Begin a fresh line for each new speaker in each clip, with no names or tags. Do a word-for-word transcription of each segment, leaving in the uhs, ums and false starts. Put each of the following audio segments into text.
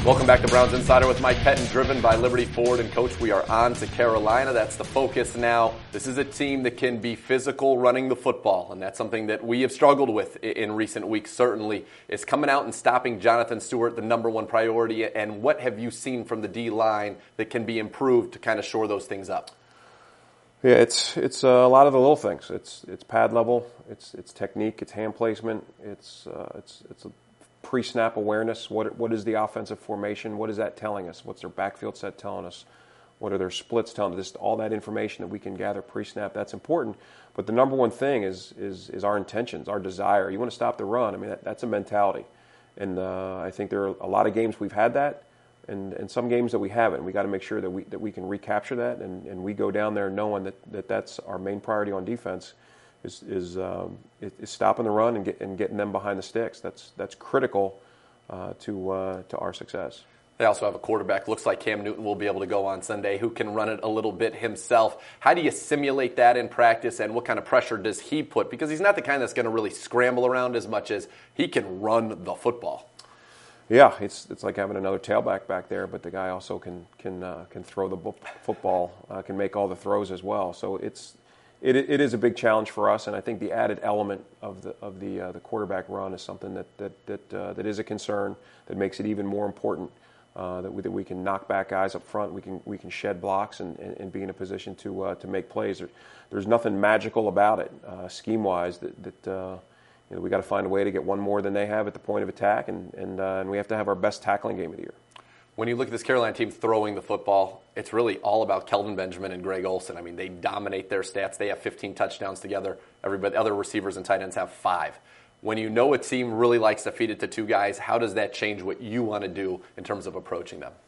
Welcome back to Browns Insider with Mike Pettine, driven by Liberty Ford. And Coach, we are on to Carolina. That's the focus now. This is a team that can be physical running the football, and that's something that we have struggled with in recent weeks, certainly, is coming out and stopping Jonathan Stewart, the number one priority. And what have you seen from the D-line that can be improved to kind of shore those things up?
Yeah, it's it's uh, a lot of the little things. It's it's pad level, it's it's technique, it's hand placement, it's uh, it's it's a pre-snap awareness. What what is the offensive formation? What is that telling us? What's their backfield set telling us? What are their splits telling us? Just all that information that we can gather pre-snap, that's important. But the number one thing is is is our intentions, our desire. You want to stop the run. I mean, that, that's a mentality. And uh, I think there are a lot of games we've had that, and, and some games that we haven't. We got to make sure that we that we can recapture that, and, and we go down there knowing that, that that's our main priority on defense. Is is, um, is stopping the run and, get, and getting them behind the sticks. That's that's critical uh, to uh, to our success.
They also have a quarterback. Looks like Cam Newton will be able to go on Sunday, who can run it a little bit himself. How do you simulate that in practice, and what kind of pressure does he put? Because he's not the kind that's going to really scramble around as much as he can run the football.
Yeah, it's it's like having another tailback back there, but the guy also can can uh, can throw the football, uh, can make all the throws as well. So it's. It, it is a big challenge for us, and I think the added element of the of the uh, the quarterback run is something that that that, uh, that is a concern that makes it even more important uh, that we that we can knock back guys up front, we can we can shed blocks and, and, and be in a position to uh, to make plays. There, there's nothing magical about it, uh, scheme wise. That that uh, you know, we got to find a way to get one more than they have at the point of attack, and and uh, and we have to have our best tackling game of the year.
When you look at this Carolina team throwing the football, it's really all about Kelvin Benjamin and Greg Olsen. I mean, they dominate their stats. They have fifteen touchdowns together. Everybody, other receivers and tight ends have five. When you know a team really likes to feed it to two guys, how does that change what you want to do in terms of approaching them?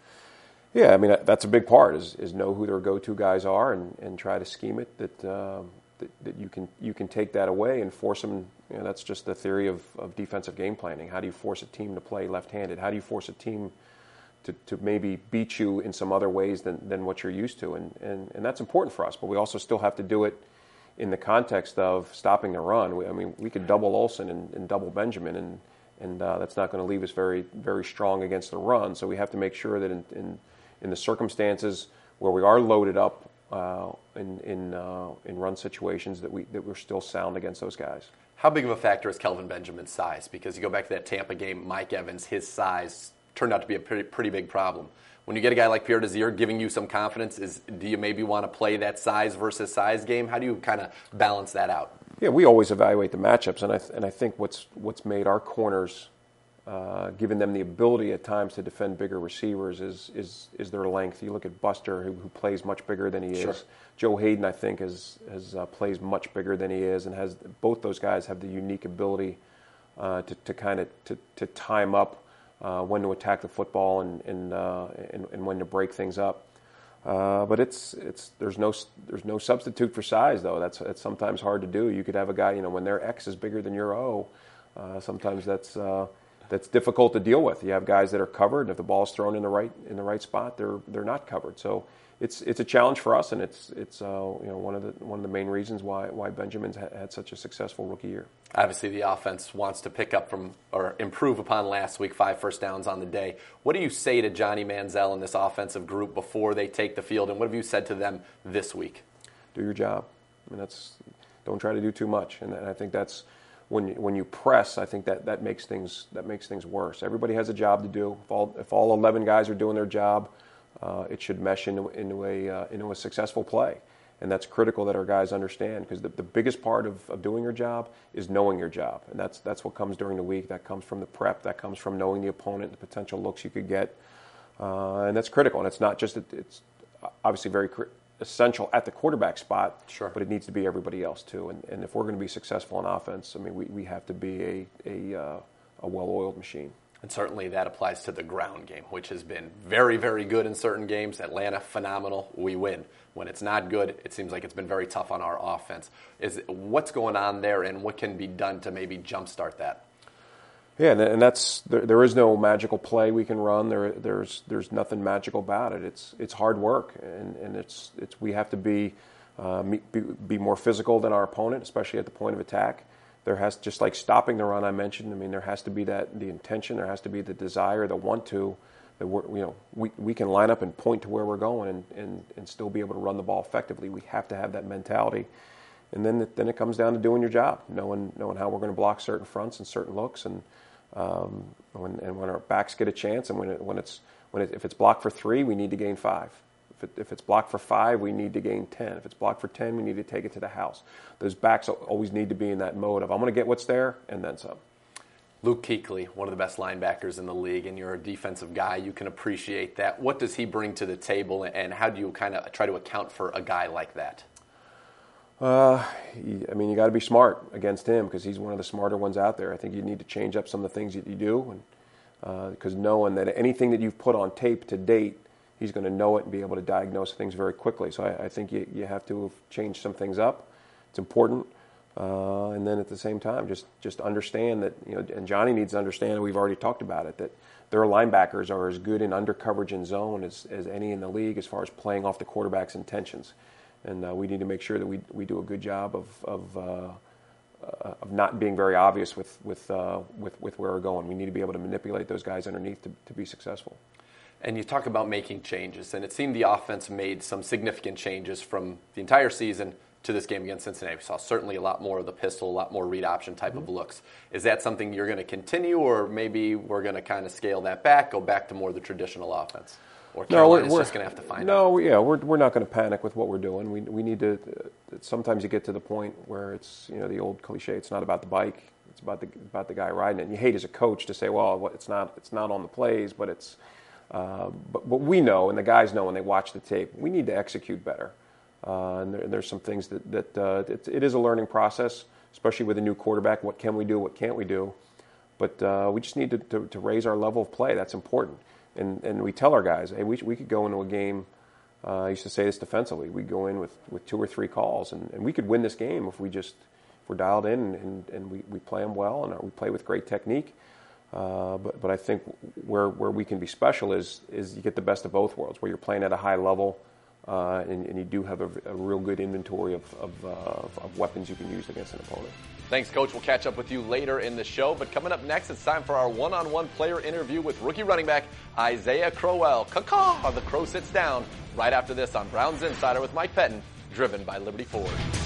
Yeah, I mean, that's a big part is, is know who their go-to guys are and, and try to scheme it that, uh, that that you can you can take that away and force them. You know, that's just the theory of, of defensive game planning. How do you force a team to play left-handed? How do you force a team To, to maybe beat you in some other ways than, than what you're used to. And, and, and that's important for us, but we also still have to do it in the context of stopping the run. We, I mean, we could double Olsen and, and double Benjamin, and, and uh, that's not going to leave us very very strong against the run. So we have to make sure that in, in, in the circumstances where we are loaded up uh, in, in, uh, in run situations that, we, that we're still sound against those guys.
How big of a factor is Kelvin Benjamin's size? Because you go back to that Tampa game, Mike Evans, his size turned out to be a pretty, pretty big problem. When you get a guy like Pierre Desir giving you some confidence, is do you maybe want to play that size versus size game? How do you kind of balance that out?
Yeah, we always evaluate the matchups, and I th- and I think what's what's made our corners, uh, given them the ability at times to defend bigger receivers, is is is their length. You look at Buster, who, who plays much bigger than he
Sure.
is. Joe Hayden, I think, is has uh, plays much bigger than he is, and has both those guys have the unique ability uh, to to kind of to, to time up Uh, when to attack the football and and, uh, and and when to break things up, uh, but it's it's there's no there's no substitute for size though. That's it's sometimes hard to do. You could have a guy, you know, when their X is bigger than your O, uh, sometimes that's uh, that's difficult to deal with. You have guys that are covered, and if the ball is thrown in the right in the right spot, they're they're not covered. So it's it's a challenge for us, and it's it's uh, you know one of the one of the main reasons why why Benjamin's ha- had such a successful rookie year.
Obviously, the offense wants to pick up from or improve upon last week, five first downs on the day. What do you say to Johnny Manziel and this offensive group before they take the field, and what have you said to them this week?
Do your job. I mean, that's don't try to do too much, and, and I think that's when you, when you press. I think that, that makes things that makes things worse. Everybody has a job to do. If all if all eleven guys are doing their job, uh, it should mesh into into a uh, into a successful play. And that's critical that our guys understand, because the, the biggest part of, of doing your job is knowing your job. And that's that's what comes during the week. That comes from the prep. That comes from knowing the opponent, the potential looks you could get. Uh, and that's critical. And it's not just, it's obviously very cr- essential at the quarterback spot,
sure.
but it needs to be everybody else too. And, and if we're going to be successful in offense, I mean, we, we have to be a, a, uh, a well-oiled machine.
And certainly that applies to the ground game, which has been very, very good in certain games. Atlanta, phenomenal. We win. When it's not good, it seems like it's been very tough on our offense. Is what's going on there, and what can be done to maybe jumpstart that?
Yeah, and that's there, there is no magical play we can run. There, there's there's nothing magical about it. It's it's hard work, and, and it's it's we have to be, uh, be be more physical than our opponent, especially at the point of attack. there has, just like stopping the run I mentioned, I mean, there has to be that, the intention, there has to be the desire, the want to, that we're, you know, we, we can line up and point to where we're going and, and, and still be able to run the ball effectively. We have to have that mentality. And then it, then it comes down to doing your job, knowing knowing how we're going to block certain fronts and certain looks, and um, when and when our backs get a chance, and when it, when it's when it, if it's blocked for three, we need to gain five. If, it, if it's blocked for five, we need to gain ten. If it's blocked for ten, we need to take it to the house. Those backs always need to be in that mode of I'm going to get what's there and then some.
Luke Kuechly, one of the best linebackers in the league, and you're a defensive guy. You can appreciate that. What does he bring to the table, and how do you kind of try to account for a guy like that?
Uh, I mean, you got to be smart against him because he's one of the smarter ones out there. I think you need to change up some of the things that you do, and because uh, knowing that anything that you've put on tape to date, he's going to know it and be able to diagnose things very quickly. So I, I think you, you have to change some things up. It's important. Uh, and then at the same time, just, just understand that, you know, and Johnny needs to understand, and we've already talked about it, that their linebackers are as good in under coverage and zone as, as any in the league as far as playing off the quarterback's intentions. And uh, we need to make sure that we we do a good job of of, uh, uh, of not being very obvious with with, uh, with with where we're going. We need to be able to manipulate those guys underneath to, to be successful.
And you talk about making changes, and it seemed the offense made some significant changes from the entire season to this game against Cincinnati. We saw certainly a lot more of the pistol, a lot more read option type mm-hmm. of looks. Is that something you're going to continue, or maybe we're going to kind of scale that back, go back to more of the traditional offense? Or Carolina's no, we're, just going to have to find
no,
out?
No, yeah, we're we're not going to panic with what we're doing. We we need to. Uh, sometimes you get to the point where it's, you know, the old cliche. It's not about the bike. It's about the about the guy riding it. And you hate as a coach to say, well, it's not it's not on the plays, but it's. Uh, but but we know, and the guys know when they watch the tape, we need to execute better. Uh, and there, there's some things that that uh, it, it is a learning process, especially with a new quarterback. What can we do? What can't we do? But uh, we just need to, to to raise our level of play. That's important. And and we tell our guys, hey, we we could go into a game. Uh, I used to say this defensively. We go in with, with two or three calls, and, and we could win this game if we just if we're dialed in and, and, and we, we play them well and we play with great technique. Uh, but but I think where where we can be special is is you get the best of both worlds, where you're playing at a high level, uh, and, and you do have a, a real good inventory of of, uh, of of weapons you can use against an opponent.
Thanks, Coach. We'll catch up with you later in the show. But coming up next, it's time for our one-on-one player interview with rookie running back Isaiah Crowell. Caw-caw, the Crow sits down right after this on Browns Insider with Mike Pettine, driven by Liberty Ford.